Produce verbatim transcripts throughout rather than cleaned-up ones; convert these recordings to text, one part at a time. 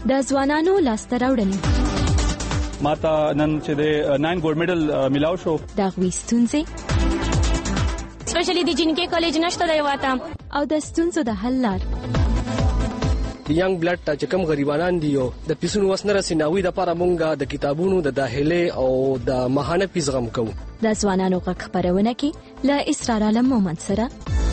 د ځوانانو لاسته راوړنې ماته نن چې د ناین ګولډ میډل ملاو شو د غوي ستونزې سپیشلی د جنکې کالج نشته دی واته او د ستونزو د حل لار ینګ بلډ ته چې کوم غریبانان دي او د پیسونو وسنه رسیناوي د لپاره مونږه د کتابونو د داخله او د ماهانه فیس غم کوو د ځوانانو غږ خبرونه کې له اسرار عالم مومند سره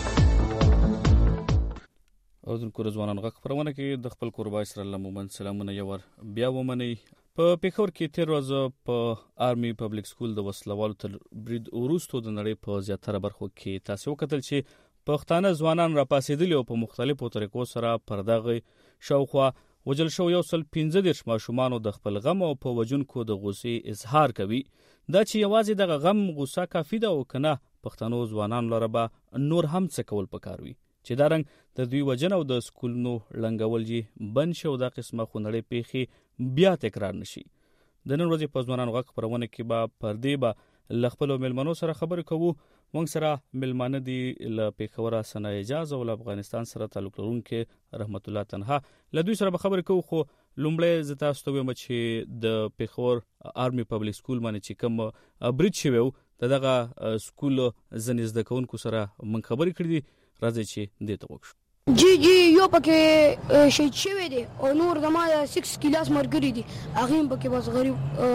او د ځوانانو غږ خبرونه کې د خپل قربا اسرار عالم مومند سلامونه یور بیا ومني په پیښور کې تیر ورځ په آرمي پبلک سکول د وسلوالو تر برید وروسته د نړۍ په زیاتره برخو کې تاسو وکتل چې پښتانه ځوانان را پاسېدلي او په مختلفو طریقو سره پردغه شاوخوا وجل شو یو سل پنځه دیرش ماشومان د خپل غم او په وجونکو د غوسې اظهار کوي دا چې یوازې د غم غوسه کافي ده او کنه پښتنو ځوانان لره به نور هم څه کول پکاروي چې دا رنګ د دوی وجن او د سکولونو لنګول جی بن شو د قسمه خونړې پیخي بیا تکرار نشي د نن ورځې په ځوانانو غږ خبرونه کې به پردې به لخپل ملمنو سره خبرې کوو مونږ سره ملمانه دي ل پیښور سنا اجازه او افغانستان سره تعلق لرونکي رحمت الله تنها ل دوی سره خبرې کوو خو لومړی زتا ستوي چې د پیښور آرمي پبلک سکول باندې چې کوم برید شوی دغه سکول زنیز د کونکو سره من خبرې کړې راځي چې دې ته وښه جی جی یو پکې شهید شوی دی او نور دما سکس کلاس مرګري دي هغه پکې بس غریب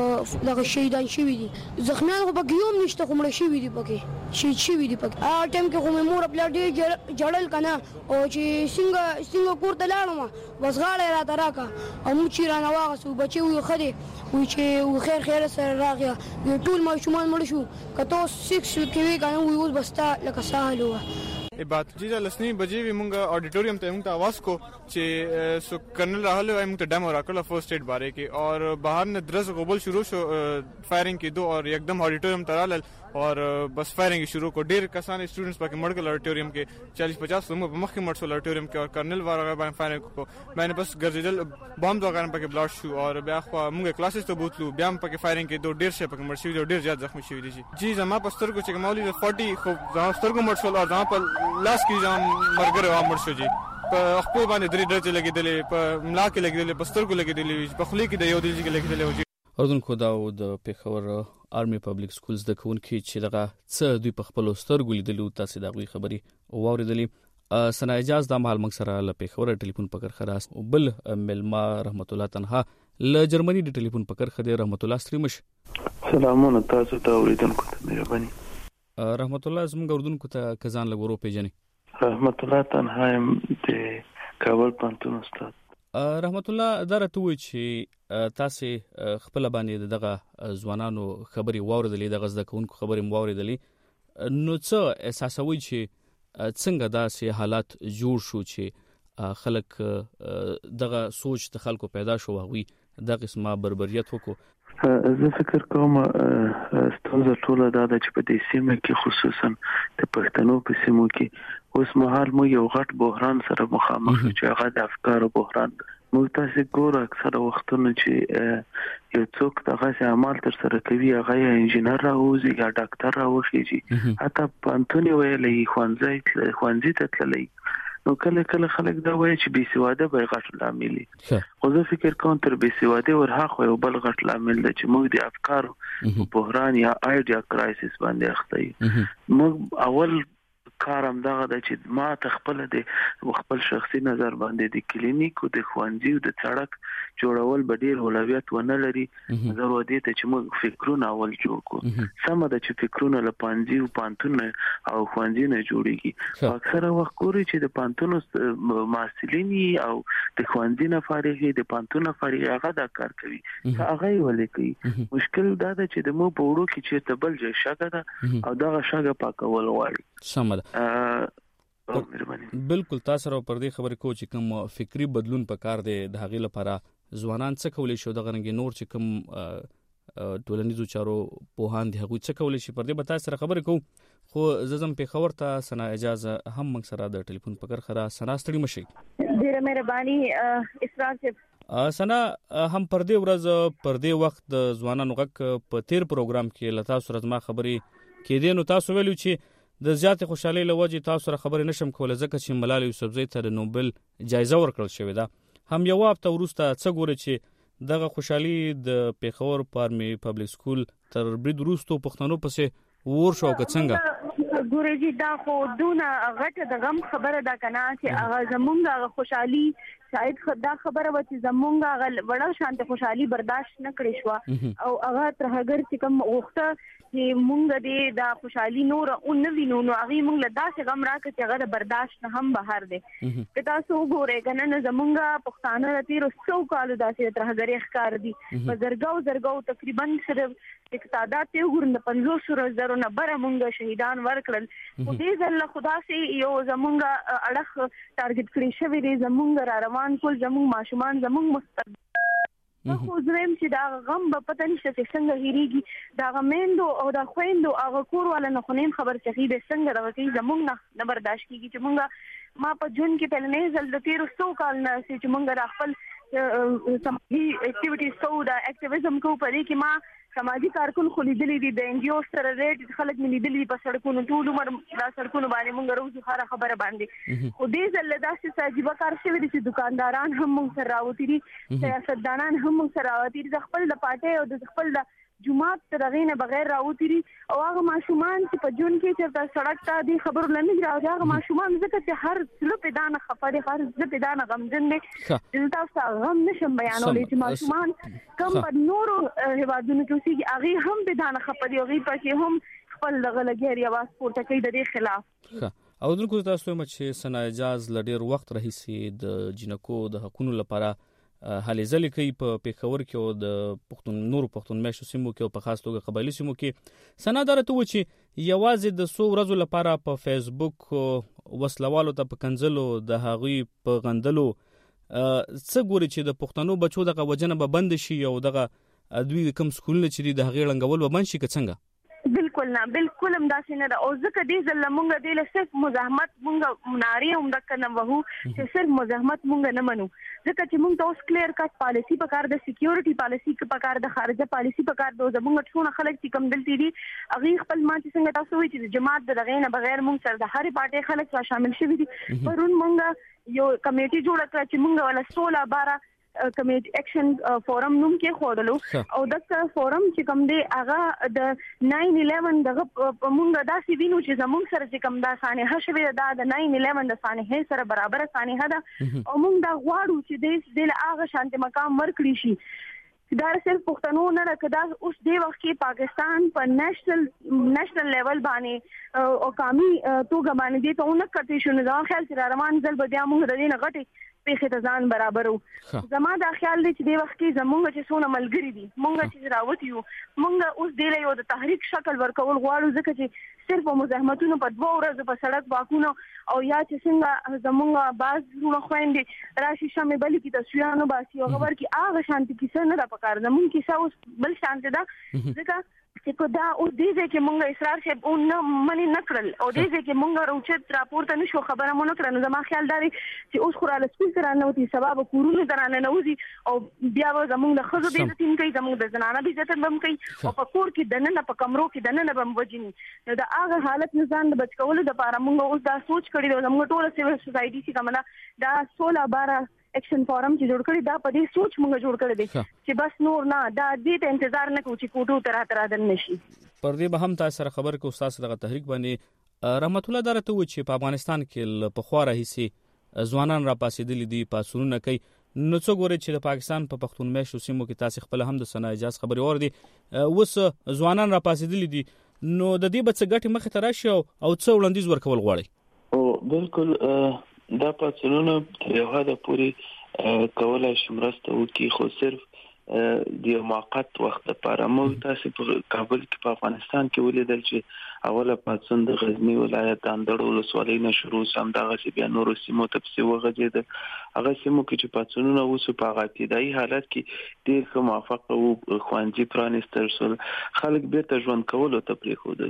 دغه شهیدان شوی دي زخمیان خو پکې یوم نشته کومړ شوی دي پکې شهید شوی دي پکې ا ټیم کې کومه مور خپل ډېر جړل کنه او چې څنګه څنګه کوړه لاړم بس غاړه را تراکا او مو چې را نواغسو بچي وي خدي وي چې خیر خیر سره راغیا ټول ماشومان مړ شو کته سکس کې وی کنه وي اوس بستا لکه سهال و ای بات جیجا لسنی بجې وی مونږه اډیټوریم ته مونږ ته आवाज کو چې سو کرنل راهل وای مونږ ته ډیمو راکړه فرست ایډ باره کې اور بهر نه درز غبل شروع شو فایرینګ کې دو اور एकदम اډیټوریم ته رالل اور بس فایرینګ شروع کو ډیر کسان سټوډنټس پکې مړګل اډیټوریم کې چالیس پچاس سمو په مخ کې مړ شو اډیټوریم کې اور کرنل واره باندې فایرینګ کو باندې بس ګرځیدل بم دوغان پکې بلاډ شو اور بیا خو مونږه کلاسز ته بوتلو بیا پکې فایرینګ کې دو ډیر شي پکې مړ شو ډیر زیات زخمی شوی دي جی زما پستر کو چې مولوی چالیس خو زما پستر کو مړ شو اور زما په لاس کې ځم مرګره وامر شو جی په خپل باندې درې درځي لګیدلې په ملا کې لګیدلې پستر کو لګیدلې په خلی کې د یو دلځي کې لګیدلې وجه اردن کو دا د پیښور آرمي پبلک سکولز د کون کې چې دغه څه دوی په خپل سترګو لیدلو تاسو دا غوي خبري واوریدلې سنا اجازه د مال مکسره ل پیښور ټلیفون پکړ خلاص او بل ملما رحمت الله تنها ل جرمني د ټلیفون پکړ خدای رحمت الله ستریمش سلامونه تاسو ته اوریدونکو ته مهرباني رحمت الله زموږ اردوونکو ته کزان لګورو پیژنې رحمت الله تنها د کابل پانتون استاد رحمت الله درته وی چې تاسو خپل باندې دغه ځوانانو خبري واوریدلې دغه زده کوونکو خبري واوریدلې نو څه احساسوي چې څنګه داسې حالات جوړ شو چې خلک دغه سوچ د خلکو پیدا شو هغوی د قسمه بربریت وکړو زه فکر کوم ستونزه ټوله دا ده چې په دې سیمه کې خصوصا د پښتنو په سیمو کې اوس مهال مو یو غټ بحران سره مخامخ چې هغه د افکارو بحران موږ تاسو ګورو اکثره وختونه چې یو څوک دغه عمل تر سره کوي هغه انجینر راوځي یا ډاکټر راوخیږي حتی پانتونی ویلې خوانځي خوانځي ته تللی نو کله کله خلک دا وایي چې بي سواده به غټ لامل خو زه فکر کوم تر بي سواده ورهاخه یو بل غټ لامل دی چې موږ د افکارو بحران یا آیډیا کرایسس باندې اخته یو موږ اول کارم دغه د چې ما تخپل د خپل شخصي نظر باندې د کلینیک او د خوانځي او د سړک جوړول به ډیر اولویت ونه لري ضرورت دی چې موږ فکرونه اول جوړ کړو سم د چې فکرونه له پانځي او پانتون او خوانځي نه جوړيږي اکثره وخت ګوري چې د پانتون ماسلینی او د خوانځي نه فارغي د پانتون فارغي هغه دا کار کوي هغه ولې کوي مشکل دا ده چې د مو په وړو کې چې تبل ځای شګه ده او دغه شګه پاکول غواړي سمه بالکل تاسو را پر دې خبرې کو چې کوم فکری بدلون پکار دی د هغې لپاره ځوانان څه کولای شي دغه رنګ نور چې کوم ټولنیزو چارو پوهان دي هغه څه کولای شي پر دې به تاسو سره خبرې کو خو زم پیښور ته سنا اجازه هم موږ سره د ټلیفون پکړ خرا سنا ستړي مشي ډیره مهرباني اسرار صاحب سنا هم پر دې ورځ پر دې وخت د ځوانانو غک په تیر پروګرام کې لتا سره ما خبرې کې دي نو تاسو ویلو چې د زیات خوشحالي لوجه تاسو سره خبرې نشم کولای ځکه چې ملال یوسفزئی ته د نوبل جایزه ورکړل شوې ده هم یو هفته وروسته څه ګوري چې دغه خوشحالي د پیښور په آرمي پبلک سکول تر برید وروسته پښتنو پسې ور شو که څنګه ګورې دا خو دونه غټه د غم خبره ده کنه چې هغه زمونږ هغه خوشحالي شاید دا خبره و چې زمونږ هغه وړه شانته خوشحالي برداشت نه کړې شو او هغه تر هغه چې کوم وخته چې مونږ دې دا خوشحالي نور او نه وینو نو هغه مونږ له داسې غم راکړي چې هغه برداشت نه هم بهر دی که تاسو وګورئ کنه نو زمونږ پښتانه د تیرو څو کالو داسې تر هغه ښکار دي په زرګاو زرګاو تقریبا صرف یک تعداد ته وګورئ د پنځوس زرو نه بره مونږ شهیدان ورکړل خو دې ځل خدا سي یو زمونږ اړه ټارګټ کړی شوی دی زمونږ را روان کول زمونږ ماشومان زمونږ مستقبل خو زرم چې دا غم په پته نشته چې څنګه هېریږي دا غمیندو او دا خويندو هغه کور والا نه خونیم خبر چې دې څنګه راوځي زمونږ نه نه برداشت کیږي چې مونږ ما په جون کې پهلنې ځل د تیرو څو کال نه چې مونږ را خپل سماجی اکټیویټیز سو دا اکټیویزم کو پرې کې ما سماجی کارکون خو لیدلې دي د انجیو سره ریټ خلک مې لیدلې په سړکونو ټول عمر دا سړکونو باندې مونږ روزي خاره خبره باندې خو دې ځل داسې ساجيبه کار شوی دي چې دکانداران هم مونږ سره راوتی دي سیاستدانان هم مونږ سره راوتی دي خپل د پټه او د خپل د جمعات ترغینه بغیر راوتی دي او هغه ماشومان چې په جون کې چې سړک ته دي خبر لنی راوځي هغه ماشومان ځکه چې هر څلو په دانه خفره هر څه په دانه غمجن دي دلته تاسو غم نشم بیانولای چې ماشومان کوم په نورو هوادونو کې چې هغه هم په دانه خفره هغه پکې هم خپل دغه لګیري आवाज پورته کوي د دې خلاف او دغه تاسو مچ سنا اجاز لډیر وخت رهیسي د جنکو د حقوقو لپاره هلې ځلې کوي په پیښور کې او د پښتون نورو پښتون میشتو سیمو کې او په خاص توګه قبایلی سیمو کې سنا درته و چې یوازې د څو ورځو لپاره په فیسبوک وسلوالو ته په کنځلو د هغوی په غندلو څه ګوري چې د پښتنو بچو دغه وجنه به بند شي او دغه دوی کوم سکولونه چې د هغې ړنګول به بند شي که څنګه بالکل نه بالکل هم داسې نه ده او ځکه دې ځل مونږ دې له صرف مزاحمت مونږ مناري هم دک نه وهو چې صرف مزاحمت مونږ نه منو ځکه چې مونږ ته اوس کلیر کټ پالیسی په کار د سکیورټي پالیسی په کار د خارجه پالیسی په کار د زمونږ ټول خلک چې کم دلته دي هغه خپل ما چې څنګه تاسو وایي چې جماعت د غینه بغیر مونږ سره د هرې پارټي خلک را شامل شوي دي پرون مونږ یو کمیټي جوړ کړه چې مونږ ولا سولہ بارہ کمیټ اکشن فورم نوم کې خوړلو او دغه فورم چې کوم دی هغه د ناین الیون دغه مونږ داسې وینو چې زموږ سره چې کوم دا سانحه شوی دا د ناین الیون د سانحه سره برابر سانحه ده او مونږ دا غواړو چې د دې هغه شانتي مقام ورکړي شي دا صرف پښتنو نه راکدا اوس دی وخت کې پاکستان په نېشنل نېشنل لیول باندې او قومي توګه باندې دې ته نه کټی شو نه ځان خیال چې روان ځل به بیا مونږ د دې نه غټي پیښه ته ځان برابر وو زما دا خیال دی چې د وخت کې زمونږ چې څونه ملګری دي مونږ چې راوتی یو مونږ اوس دی له یو د تحریک شکل ورکول غواړو ځکه چې صرف مزاحمتونو په دوه ورځې په سړک واکونو او یا چې څنګه زمونږ باز ورو خويندې راشي شمه بل کې تصویرانو باسي او خبر کې هغه شانتي کیسه نه را پکار زمونږ کیسه اوس بل شانتي ده ځکه چې کو دا او دې چې مونږ اصرار شه اون منی نکړل او دې چې مونږ راوچت راپورته نشو خبره مونږ کړنو زما خیال دی چې اوس خورا له سپیل سره نه وتی سبب کورونه درانه نه وځي او بیا به زمونږ له خزو دې تین کوي زمونږ د زنانه به عزت بم کوي او په کور کې دنه نه په کمرو کې دنه نه بم وځي نو دا هغه حالت نه ځان بچ کول د پاره مونږ اوس دا سوچ کړی زمونږ ټول سیول سوسایټي چې کومه دا سولہ بارہ اکشن فورم چې جوړ کړی دا په دې سوچ مونږ جوړ کړی دی چې بس نور نه دا دې ته انتظار نه کوو چې کوټو تر تر دن نشي پر دې به هم تاسو سره خبر کو استاد دغه تحریک باندې رحمت الله درته و چې په افغانستان کې په خورا هيسي ځوانان را پاسېدلې دي پاسونه کوي نو څو ګوري چې د پاکستان په پښتون میشتو سیمو کې تاسو خپل هم د سنا اجازه خبري اور دي وس ځوانان را پاسېدلې دي نو د دې بڅ ګټي مخ ته راشي او څو وړاندیز ورکول غواړي او بالکل دا پاتلونه یو هدا پوری کولای شمرسته وکي خو صرف د موقت وخت لپاره مو تاسو په کابل کې په افغانستان کې ولیدل چې اوله پاتون د غزنی ولایت اندړو ولسوالۍ نه شروع سم دغه سی بیا نور سیمو ته پسې وغځید هغه سیمو کې چې پاتونونه وسو په غاتیدای حالت کې ډیر ښه موافقه او خوانجی پرانستر سول خلک به ته ژوند کولو ته پریښودل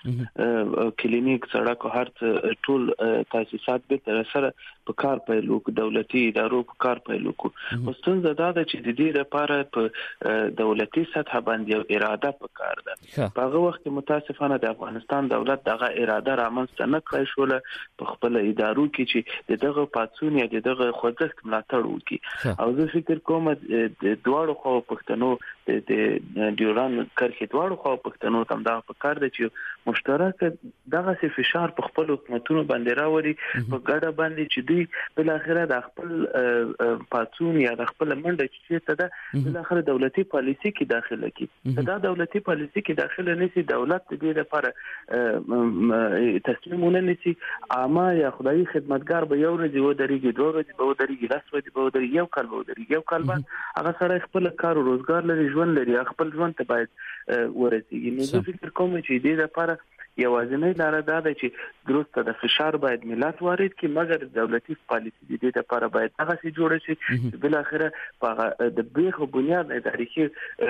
شو کلینیک سړک هر ټول تاسیسات به تر سره په کار پیلو دولتي ادارو په کار پیلو کو مستند دا د چې د دې لپاره په دولتي سطح باندې اراده په کار ده په هغه وخت متاسفانه د افغانستان افغانستان دولت دغه اراده رامنځته نه کړی شو په خپل ادارو کې چې دغه پاتون یا دغه خوځښت ملاتړ وکړي او زه فکر کوم د دواړو خو پښتنو د ډیوران کرخې دواړو خو پښتنو تم دا په کار دي چې مشترک دغه سي فشار په خپل حکومتونو باندې راوړي په ګډه باندې چې دوی بل اخره د خپل پاتون یا د خپل منډه چې ته د بل اخره دولتي پالیسي کې داخله کی دا دولتي پالیسي کې داخله نشي دولت دې لپاره تسلیمونه نشي عامه یا خدای خدمتګار به یو ورځ و درېږي دوه ورځې به و درېږي لاس ورځې به و درېږي یو کال به و درېږي یو کال بعد هغه سره خپل کار او روزګار لري ژوند لري خپل ژوند ته باید ورسیږي نو زه فکر کوم چې دې لپاره یوازینۍ لاره دا ده چې درسته د فشار باید ملت وارد کړي مګر دولتي پالیسي دې لپاره باید هغه سي جوړ شي چې بل اخره په د بیخ بنیاد تاریخي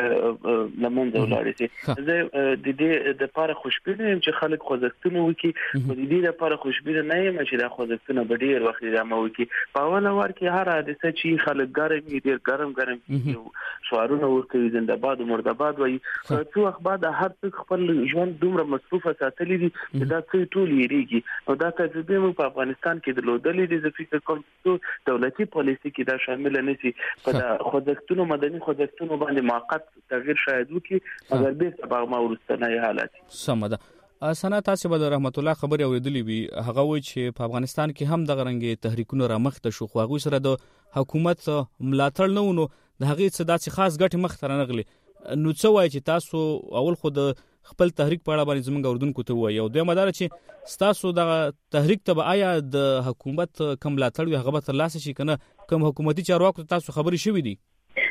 لمنځه ولاړ شي زه د دې د لپاره خوشبینه یم چې خلک خوځښتونه وکړي په دې لپاره خوشبینه نه یم چې دا خوځښتونه به ډیر وخت ادامه وکړي په اوله وار کې هر حادثه چې خلک ګرم ډیر ګرم ګرم شعارونه ورکوي زنده‌باد او مرده‌باد وایي څو وخت بعد هر څوک خپل ژوند دومره مصروفه تللی دي دا څه ټول یریږي او دا تجربه مو په افغانستان کې درلودلې دي د فکر کوم چې دولتي پالیسي کې دا شامل نه سي په خوځښتونو مدني خوځښتونو باندې موقت تغییر شاید وکړي مګر به سبا ما ورستنه حالات سمده سنا تاسو به رحمت الله خبري اوریدلې وي هغه وایي چې په افغانستان کې هم د غرنګي تحریکونو رامخته شو خو هغه سره د حکومت ملاتړ نه ونو د هغه څه داسې خاص ګټه مخ تر نه غلي نو څه وایي چې تاسو اول خو د خپل تحریک په اړه باندې زموږ اردوونکو ته وایي او دوی مدار چې تاسو د تحریک ته آیا د حکومت کوم ملاتړ وي هغه به تر لاسه شي کنه کوم حکومتي چارواکو تاسو خبري شوې دي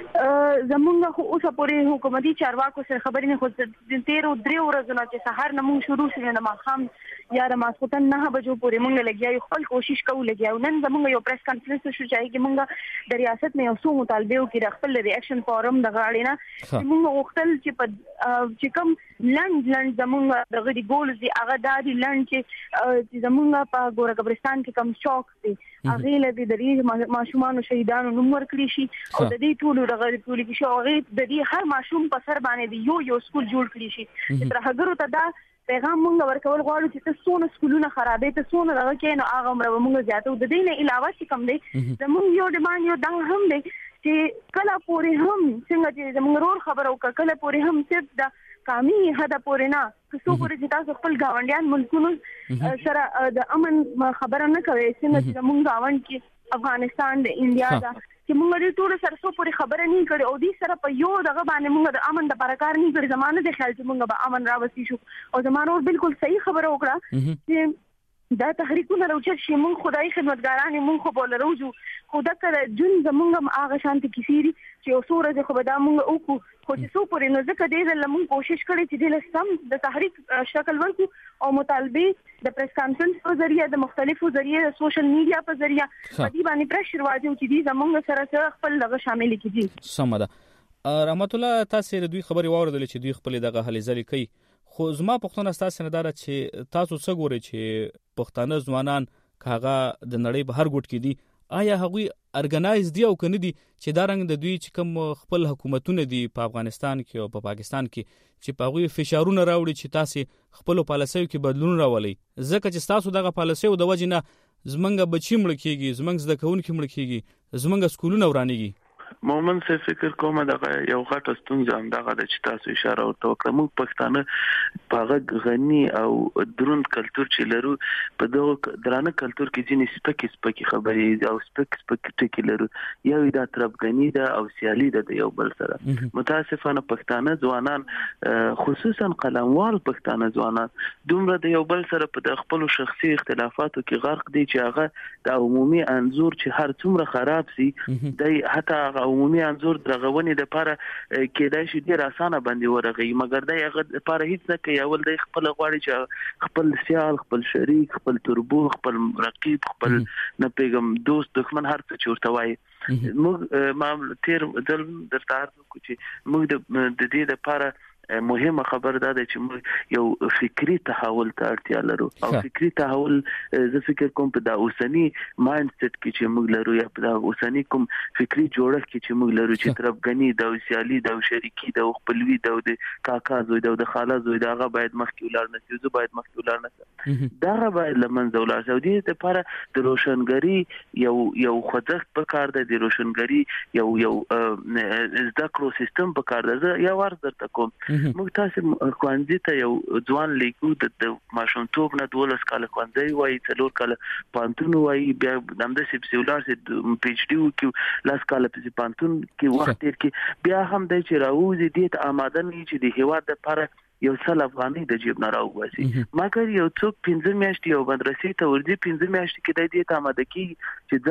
زمونږ خو اوسه پورې حکومتي چارواکو سره خبرې نه خو د تیر او درې ورځې نه چې سحر نه مونږ شروع شوه نه ماخام یا د ماسختن نه بجو پورې مونږ لګیاو خپل کوشش کوو لګیاو نن زمونږ یو پریس کانفرنس شو چې مونږ د ریاست نه یو څو مطالبه وکړو خپل ریاکشن فورم د غاړې نه مونږ وختل چې په چې کوم لند لند زمونږ د غړي ګول دي هغه د لند چې زمونږ په ګوره قبرستان کې کم چوک دي هغه له دې د ماشومان شهیدانو نوم ورکړي شي او د دې ټولو د غړي ټولو کې شو هغه د دې هر ماشوم په سر باندې یو یو سکول جوړ کړي شي تر هغه ته دا پیغام مونږ ورکول غواړو چې تاسو څونه سکولونه خرابې ته څونه دغه کې نو هغه عمر مونږ زیاتو د دې نه علاوه چې کوم دی زموږ یو ډیماند یو دا هم دی چې کله پورې هم څنګه چې زموږ رور خبرو کله پورې هم صرف د قامي هدا پورې نه څو پورې چې تاسو خپل گاونډیان ملکونو سره د امن خبره نه کوي څنګه چې زموږ گاوند کې افغانستان د انډیا دا چې موږ دې ټول سره څو پورې خبره نه کړې او دې سره په یو دغه باندې موږ د امن د برکار نه کړې زمانه د خیال چې موږ به امن راوستي شو او زمانه بالکل صحیح خبره وکړه چې دا تحریکونه راوچت شي مونږ خدای خدمتګاران مونږ خو بوله روزو خدا کړه جون زمونږ هغه شانتي کیسيري چې اوسوره د خو به دا مونږ وکړو خو چې څو پورې نو ځکه دې زمونږ کوشش کړې چې د لسم د تحریک شکل ورکو او مطالبه د پریس کانفرنس په ذریعہ د مختلفو ذریعہ د سوشل میډیا په ذریعہ په دې باندې پرشر واچو چې دې زمونږ سره خپل لغه شامل کیږي سمده رحمت الله تاسو د دوی خبري واوردل چې دوی خپل دغه حل ځلې کوي خو زما پښتون تاسو نه دار چې تاسو څه ګوري چې پښتانه ځوانان کاغه د نړۍ په هر ګوټ کې دي آیا هغوی ارګنایز دي او کنه دي چې دا رنګ د دوی چې کوم خپل حکومتونه دي په افغانستان کې او په پاکستان کې چې په هغوی فشارونه راوړي چې تاسو خپل پالیسیو کې بدلون راولي ځکه چې تاسو دغه پالیسیو د وجنه زمنګ بچی مړ کیږي زمنګ زده کوونکي مړ کیږي زمنګ سکولونه ورانیږي مومن څه فکر کوم دغه یو غټ ستونزه هم دغه د چې تاسو اشاره وکړه موږ پښتانه په غني او دروند کلچر چې لرو په دغه درانه کلچر کې ځینې سپکې سپکې خبرې او سپک سپک ټکي لرو یو د تربګنی ده او سیالي ده د یو بل سره متاسفانه پښتانه ځوانان خصوصا قلموال پښتانه ځوانان دومره د یو بل سره په خپل شخصي اختلافاتو کې غرق دي چې هغه د عمومي انزور چې هر څومره خراب سي د حتی عمومي انزور درغونې د لپاره کېدای شي ډیر اسانه باندې ورغی مګر د هغه لپاره هیڅ نه کوي اول د خپل غواړي چې خپل سیال خپل شریک خپل تربو خپل رقیب خپل نه پیغام دوست دښمن هر څه چورته وای موږ ما تیر دل درته ارزو چې موږ د دې لپاره مهمه خبر ده چې موږ یو فکری تحول ته اړتیا لرو او فکری تحول زه فکر کوم په د اوسنی مایند سیټ کې چې موږ لرو یا په د اوسنی کوم فکری جوړښت کې چې موږ لرو چې طرفګنی د سیالي د شریکی د خپلوي د کاکا زوی د خاله زوی دغه باید مخکې ولر نه سي زه باید مخکې ولر نه دغه باید لمنځه ولر شي د لپاره د روشنګری یو یو خوځښت په کار د روشنګری یو یو زده کړو سیستم په کار ده یا ور درته کوم موږ تاسو خوانځي ته یو ځوان لیکو د ماشومتوب نه دولس کال خوانځي وایي څلور کال پانتون وایي بیا د سیپسیولار سي پی ایچ ډي وکړو لاس کال په پانتون کې وخت تیر کې بیا هم د چې راوځي د آماده نه چې د هیواد لپاره یو څل افغاني د جیب نه راوځي مګر یو څوک پنځه میاشتې یو مدرسې ته ورځي پنځه میاشتې کې د دې ته آماده کی چې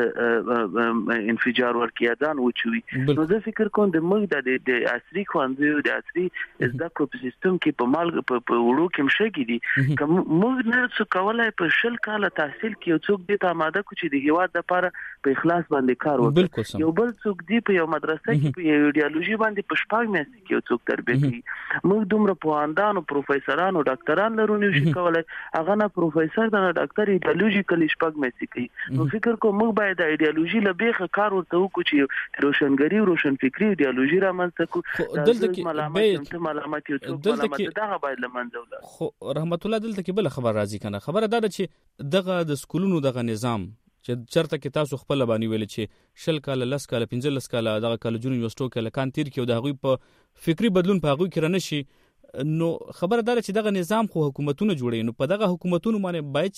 ځان انفجار ورکړي ځان وچوي نو زه فکر کوم د موږ د عصري خوانځو د عصري زده کړو سیستم کې په مال په وړو کې مشګي دي کوم موږ نه څه کولای په شل کال تحصیل کې یو څوک د آماده کو چې د هیواد لپاره په اخلاص باندې کار وکړي یو بل څوک دی په یو مدرسې کې په ایډیالوژي باندې په شپږ میاشتې کې یو څوک تربیه کوي موږ دومره پوهاندانو پروفیسورانو ډاکټران لرونی شي کولای هغه نه پروفیسور د ډاکټر ایډیالوژیکلی شپږ میسي کوي نو فکر کوم موږ باید د ایډیالوژي لبیخه کار ورته وکړو چې روشنګری او روشن فکری ایډیالوژي رامنځته کو دلته کې ملامت ملامت یو څوک ملامت دغه باید لمنځه ولاړ خو رحمت الله دلته کې بل خبر راځي کنه خبره ده چې دغه د سکولونو دغه نظام چې چرته کې تاسو خپل باندې ویل چې شل کال لس کال پنځه لس کال دغه کالجونو یونیورسيټو کې لکان تیر کې د هغوی په فکری بدلون په هغوی کې رانشي نو خبردار چې دغه نظام خو حکومتونه جوړي نو په دغه حکومتونو باندې باید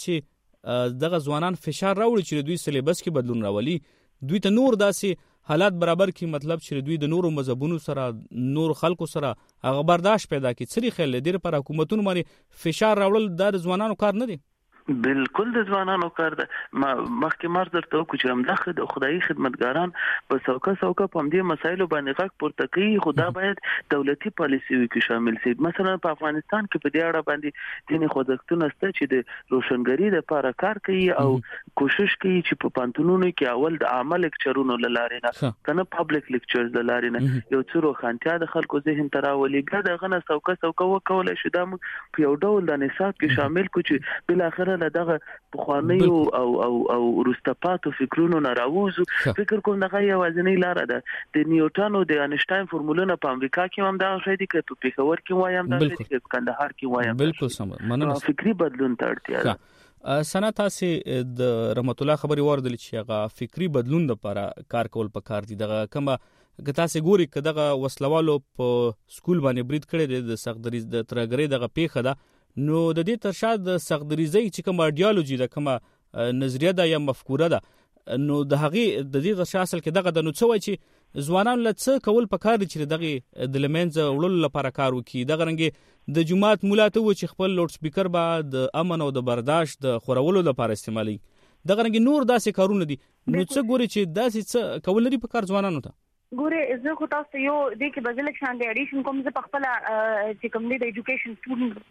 چې دغه ځوانان فشار راوړي چې دوی سلیبس کې بدلون راولي دوی ته نور داسې حالات برابر کی مطلب چې دوی د نورو مذهبونو سره نور خلکو سره هغه برداشت پیدا کړي سری خل لري پر حکومتونو باندې فشار راوړل د ځوانانو کار نه دی بالکل د ځوانانو کار ده مخکې مار درته وکړو چې همدغه د خدایي خدمتګاران په څوکه څوکه په دې مسایلو باندې غږ پورته کوي خو دا باید دولتي پالیسي وي کې شامل شي مثلا په افغانستان کې په دې اړه باندې ځینې خوځښتونه شته چې د روشنګری لپاره کار کوي او کوشش کوي چې په پانتونونو کې اول د عامه لیکچرونو لاره نه کنه پابلیک لیکچرز لاره نه یو څو روښانتیا د خلکو ذهن ته راولي ګډه غنه څوکه څوکه وکول شي دا په یو ډول د نصاب کې شامل کو چې بل اخر دغه بخوانی او او او او رستپاتو فکرونو نه راوځو فکر کوم دغه یوازینی لار ده د نیوټن او د انشټاین فورمولونه په امریکا کې هم دا شې دي چې په پیښور کې وایم دا شې چې کندهار کې وایم بالکل سم مننه فکری بدلون ته اړتیا ده سنا تاسو د رحمت الله خبري وردل چې هغه فکری بدلون لپاره کار کول پکار دي دغه کومه که تاسو ګوري کداغه وسلوالو په سکول باندې برید کړي د سختري د ترګری دغه پیښه ده نو د دې ترشا د سختریزي چې کوم ایډیالوژي د کومه نظریه ده یا مفکوره ده نو د هغه د دې ترشا اصل کې دغه د نو څه وای چې ځوانان له څه کول پکار دي چې دغه د لمنځه وړل لپاره کار وکړي دغه رنګ د جماعت مولاته و چې خپل لوډ سپیکر به د امن او د برداشت د خورولو لپاره استعمالي دغه رنګ نور داسې کارونه دي نو څه ګوري چې داسې څه کول لري پکار ځوانانو ته ګوره زه خو تاسو یو د کې بدل شان د اډیشن کوم زه په خپل چې کوم د ایجوکیشن سټوډنټ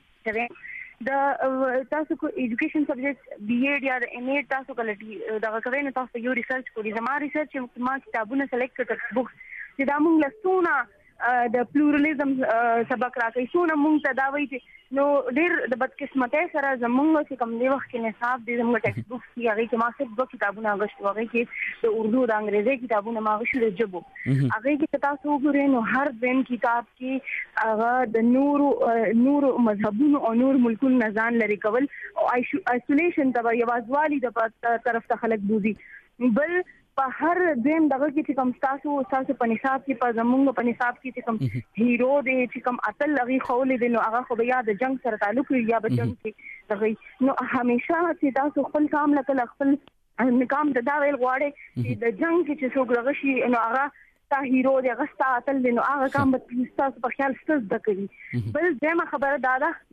د تاسو کو ایجوکیشن سبجیکټ بی ایډ یا ایم ایډ تاسو کله دا کوي نو تاسو یو ریسرچ کوئ زما ریسرچ ما کتابونه سلیکټ کړل بوکس چې دا موږ لسونه د پلورالېزم سبق راکې سونه موږ ته دا وایي چې نو ډېر د بدقسمتۍ سره زموږ چې کوم دی وخت کې نصاب دي زموږ ټیکسټ بوکس کې هغه کې ما صرف دوه کتابونه غوښتل هغه کې د اردو د انګریزي کتابونه ما غوښتل د جبو هغه کې تاسو وګورئ نو هر دیم کتاب کې هغه د نور نور مذهبونو او نور ملکونو نه ځان لري کول او آیسولیشن ته یوازوالي د طرف ته خلک بوزي بل په هر دیم دغه کې چې کوم تاسو تاسو په نصاب کې په زمونږ په نصاب کې چې کوم هیرو دی چې کوم اتل لغي خولې دی نو هغه خو بیا د جنگ سره تعلق یا د جنگ کې دغه نو همیشه چې تاسو خپل کام لکه خپل کام د دا ویل غواړي چې د جنگ کې چې څوک رغشي نو هغه تا هیرو دی هغه ستا اتل دی نو هغه کام به تاسو په خیال ستاسو د کوي بل دمه خبره دا ده چې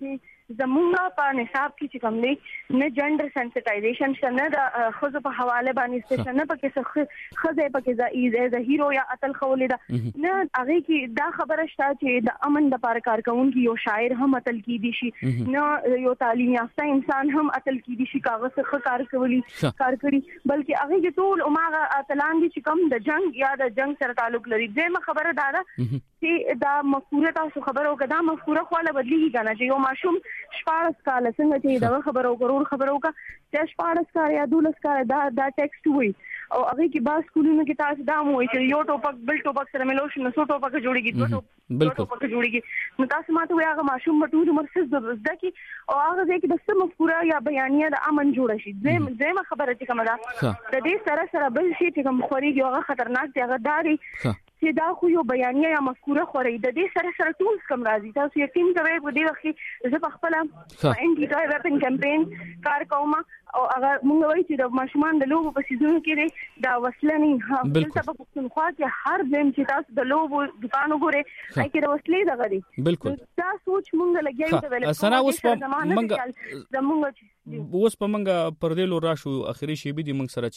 زمونږ په نصاب کې چې کوم دی نه جندر سنسټایزیشن شته، نه د خزو په حواله باندې څه نه پکې څه خزه پکې د هیرو یا اتل خولې ده، نه هغه کې دا خبره شته چې د امن د لپاره کارکونکي یو شاعر هم اتل کې دي شي، نه یو تعلیم یافته انسان هم اتل کې دي شي کاغذ څخه کار کوي کار کوي، بلکې هغه کې ټول عمره اتلان دي چې کوم د جنگ یا د جنگ سره تعلق لري. دغه خبره دا ده چې دا مفکوره تاسو خبرو کدا مفکوره خواله بدلیږي کنه چې یو ماشوم شپارس کال څنګه چې دا خبرو ګرور خبرو کا چې شپارس کال یا دولس کال دا دا ټیکسټ وي او هغه کې باز سکولونو کې تاسو دا مو چې یو ټوپک بل ټوپک سره ملوش نو څو ټوپک جوړیږي دوه ټوپک جوړیږي نو تاسو ماته وي هغه ماشوم په ټول عمر څه زده کی او هغه ځکه د څه مفکوره یا بیانیه د امن جوړ شي. زم زم خبره چې کومه ده د دې سره سره بل شي چې کوم خوريږي هغه خطرناک دی، هغه داري چې دا خو یو بیانیه یا مفکوره خوري د دې سره سره ټول کم راځي. تاسو یقین کوئ په دې وخت کې زه په خپل انټي ټای ویپن کمپاین کار کوم او هغه مونږ وایي چې د ماشومان د لوبو په سيزونو کې دا وسله نه دلته په پښتونخوا کې هر ځم چې تاسو د لوبو دکانو ګوره هاي کې د وسلې دغه دي. بالکل دا سوچ مونږ لګیایو د ویل سنا اوس په مونږ زمونږ اوس په مونږ پر دې لور راشو اخري شی به دي مونږ سره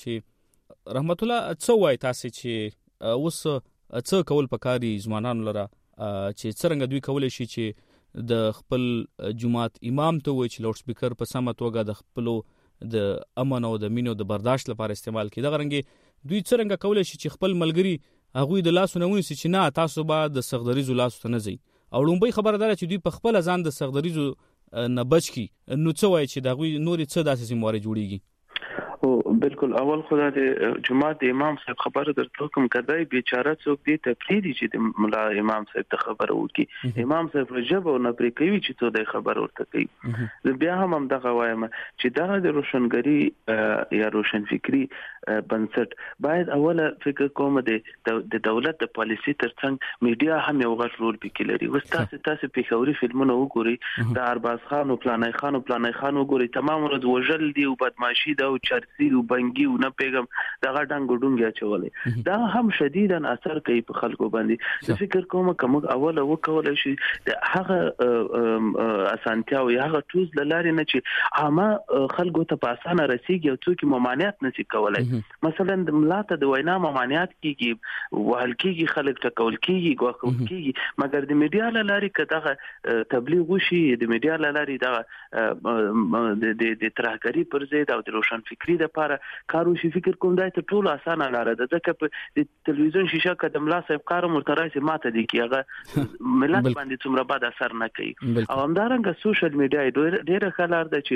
چې رحمت الله څو وای تاسو چې اوس څه کول پکاري ځوانانو لره چې څنګه دوی کولای شي چې د خپل جماعت امام ته وای چې لاوډ سپیکر په سمه توګه د خپل د امن او د مینو د برداشت لپاره استعمال کړي. دا غرنګي دوی څنګه کولای شي چې خپل ملګری هغه د لاسونه ونیسي چې نه تاسو به د سغدریزو لاسو ته نه ځي او لومبي خبردار چې دوی په خپل ځان د سغدریزو نه بچ کی نو څه وای چې دا غوي نوري څه داسې سیمواري جوړیږي. او بالکل اول خدا د جماعت امام صاحب خبره درته کوم کدی بیچاره څوک دی تفریدي چې د مولا امام صاحب ته خبره وکي امام صاحب رجب او نه پرې کوي چې ته د خبر ورته کوي. بیا هم هم دغه وایم چې دا د روشنګری یا روشن فکری بنسټ باید اوله فکر کوم د دولت د پالیسی ترڅنګ میډیا هم یو غټ رول پکې لري. وستاسو تاسو په خوري فلمونه وګورئ د ارباز خان او پلانای خان او پلانای خان وګورئ تمام ورځ وژل دی او بدمعشي دا او چرسي او بنګي او نه پیغام دغه ډنګ ډونګیا چولې دا هم شدیداً اثر کوي په خلکو باندې. د فکر کوم کوم اوله وکول شي د هغه اسانتیا او هغه توز لارې نه چې عامه خلکو ته په اسانه رسیږي او څوک ممانعت نشي کولای. مثلا د ملاته د وینا ممانعت کیږي وهل کیږي خلک ټکول کیږي غوښول کیږي مګر د میډیا لارې کداغه تبلیغ وشي د میډیا لارې دا د د ترهګری پر ضد او د روشن فکری د لپاره کارو شي. فکر کوم دا ته ټول اسانه لار ده ځکه په د ټلویزیون شیشه قدم لا صاحب کار مرتراسي ماته دي کیغه ملت باندې څومره بد اثر نه کوي او همدارنګه سوشل میډیا ډیره خلار ده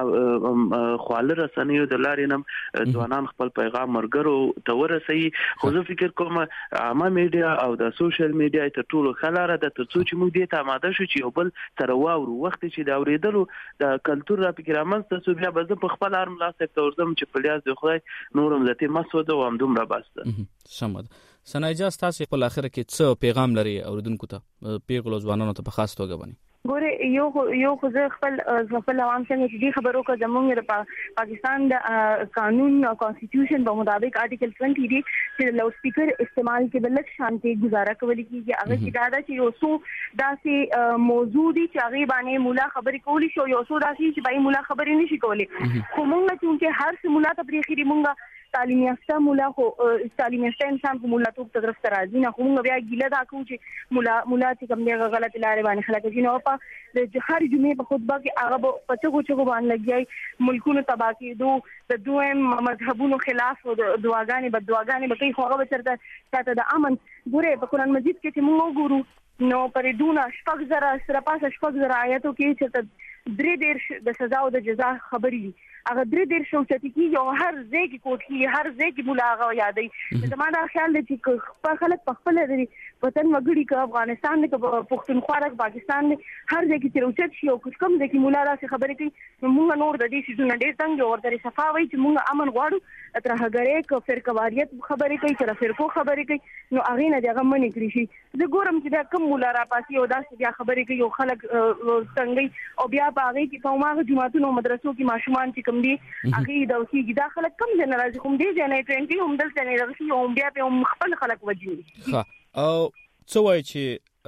چې خواله رسنیو د لارې نم ځوانان خپل پیغام مرګرو ته ورسي. خو زه فکر کوم عامه میډیا او د سوشل میډیا ته ټول خلار ده ترڅو چې موږ دې ته آماده شو چې یو بل سره واورو وخت چې دا اوریدلو د کلچر را فکر امنځ ته بیا به په خپل ارم لا صاحب ته ورزم چې پلیاز د خدای نورم ذاتي مسوده و هم دومره باسته. سمد سنایجا تاسو په اخر کې څه پیغام لري اوریدونکو ته پیغلو ځوانانو ته په خاص توګه باندې؟ ګوره یو یو خو زه خپل خپل عوام څنګه چې خبرو کا زموږ د پاکستان د قانون او کانسټیټیوشن په مطابق آرټیکل بیس دی چې لاوډ سپیکر استعمال کې بلک شانتي گزاره کوي کیږي هغه چې دا د یو څو داسې موضوع دي چې هغه باندې مولا خبرې کولی شو یو څو داسې چې بای مولا خبرې نشي کولی. خو موږ چې هر څه مولا ته پریخي مونږه تعلیم یافته مولا خو تعلیم یافته انسان په مولا توپ طرف ته راځي نه خو موږ بیا ګیله دا کوو چې مولا مولا چې کوم دی غلط لارې باندې خلک دي نو په د هر جمعې په خطبه کې هغه په چغو چغو باندې لګي ملکونو تباہ کېدو د دویم مذهبونو خلاف او د دعاګانې بد دعاګانې به کوي خو هغه چرته چاته د امن ګوره په قرآن مجید کې چې موږ وګورو نو پرېدونه شپږ زره سره پاسه شپږ زره آیاتو کې چې درې ډېر د سزا او د جزا خبرې دي هغه درې ډېر شوچتي کې یو هر ځای کې کوټي هر ځای کې مولا هغه یادې زما دا خیال دی چې خپل خلک په خپل لري وطن وګړي ک افغانستان کې پښتونخوا د پاکستان هر ځای کې چروچت شي او کوم ځای کې مولا راځي خبرې کوي موږ نور د دې شي نه ډېر څنګه ورته صفاوي چې موږ امن غواړو تر هغه ک فرقواریت خبرې کوي تر فرقو خبرې کوي نو هغه نه دغه منې کړی شي زه ګورم چې دا کوم مولا را پاسي او دا بیا خبرې کوي او خلک څنګه او بیا باغې کې په ماغه جماعتونو مدرسو کې ماشومان چې کوم دي هغه د اوسېږي دا خلک کم نه راځي کوم دي چې نه ټرینټي هم دلته نه راځي او بیا په خپل خلک وځي. ها او څه وایي چې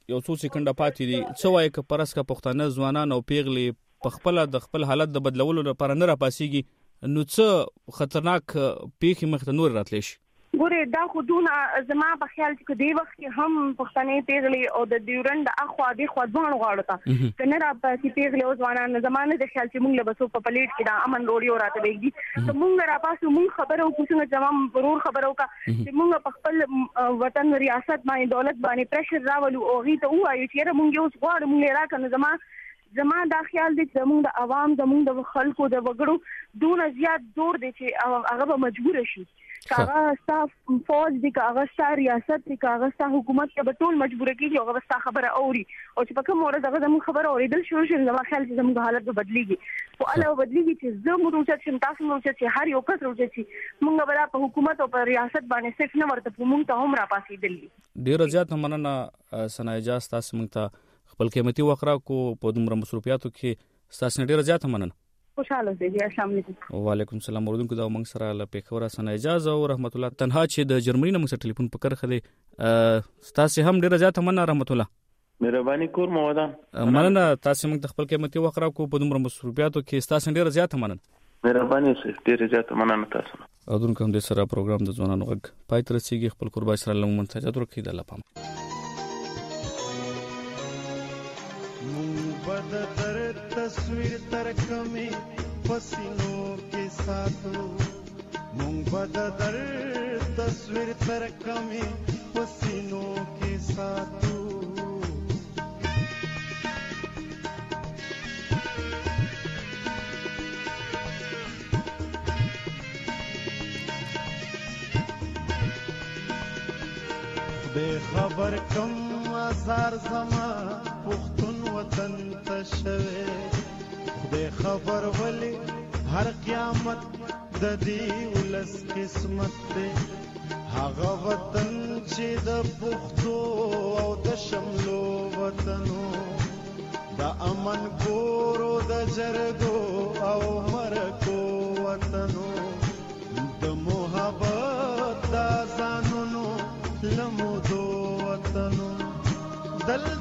یو څو سکندې پاتې دي څه وایي که پرس کا پښتانه ځوانان او پیغلې په خپل د خپل حالت د بدلولو لپاره نه راپاسيږي نو څه خطرناک پیښې مخته نور راتلی شي؟ ګوره دا خودونه زما په خیال چې دی وخت کې هم پښتنې پیغلې او د ډیورند اخوا د خوا ځوان غواړو ته کنه را پاسې پیغلې او ځوانان زمانه د خیال چې موږ له بسو په پلیټ کې دا امن روړی راته ویږي ته موږ را پاسو موږ خبرو کوڅه جمع ضرور خبرو کا چې موږ په خپل وطن ریاست باندې دولت باندې پرشر راولو او غي ته وایو چې موږ اوس غواړو موږ راکنه زما زما دا خیال دی چې موږ د عوام د موږ د خلکو د وګړو دونه زیات زور دی چې هغه به مجبور شي کاغه صاف فوج دي کاغه ستاسو ریاست دي کاغه ستاسو حکومت کې به ټول مجبور کیږي هغه ستاسو خبره اوري او چې په کوم ورځ هغه زموږ خبره اوریدل شروع شي زما خیال چې زموږ حالت به بدليږي او الله بدليږي چې زه موږ چې تاسو موږ چې هر یو کس ورته چې موږ به په حکومت او په ریاست باندې صرف نه ورته موږ ته هم را پاسې دي ډیر زیات مننه سنا اجازه تاسو موږ ته خپل قیمتي وخت راکو په دومره مصروفیاتو کې تاسو ډیر زیات مننه. خوشاله اوسئ. السلام علیکم. وعلیکم السلام. اوردونکو دا موږ سره له پیښور سره اجازه او رحمت الله تنها چې د جرمني نه موږ سره ټلیفون پکړ خله تاسو هم ډیر زیات مننه رحمت الله. مهرباني کور مودان مننه تاسو موږ خپل قیمتي وخت راکو په دومره مصروفیاتو کې تاسو ډیر زیات مننه. مهرباني اوسئ. ډیر زیات مننه تاسو. اوردونکو هم د سره پروګرام د ځوانانو غږ پای تر رسیدي خپل قربای سره لمو منتجات ورکړي د الله پام. बद तर तस्वीर तरकमे पसीनों के साथों मूंग बद तर तस्वीर तरकमे पसीनों के साथों बेखबर कम आजार जमा पुख्तुन वतन तशवे खुदे खबर वली हर क़यामत ददी उलस किस्मत दे हागा वतन चे द पुख्तो औ द शमलो वतनो द अमन गोरो द जरगो औ मरको वतनो द मोहब्बत द जानुनो लमो दो वतनो दल